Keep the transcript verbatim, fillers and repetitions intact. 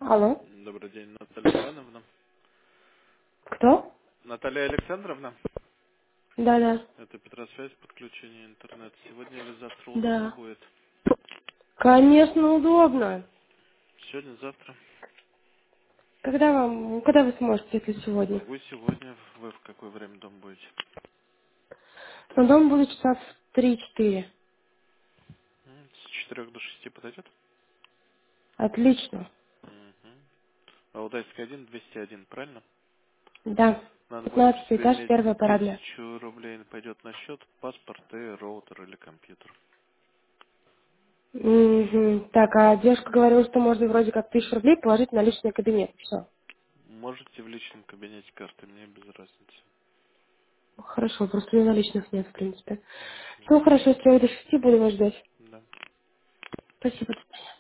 Алло. Добрый день, Наталья Ивановна. Кто? Наталья Александровна, Да, да. это Петросвязь, подключение интернета. Сегодня или завтра удобно Да. будет? Конечно, удобно. Сегодня, завтра. Когда вам, когда вы сможете, если сегодня? Могу сегодня. Вы в какое время дома будете? На дом буду часа в три-четыре. М, С четырех до шести подойдет? Отлично. Угу. Валдайский один, двести один, правильно? Да. Надо будет при Пятнадцатый себе этаж, иметь первая парадная. тысячу рублей пойдет на счет, паспорт и роутер или компьютер. Угу. Так, а девушка говорила, что можно вроде как тысячу рублей положить на личный кабинет. Все. Можете в личном кабинете карты, мне без разницы. Хорошо, просто у меня наличных нет, в принципе. Мгм. Все хорошо, если я до шести буду вас ждать. Да. Спасибо.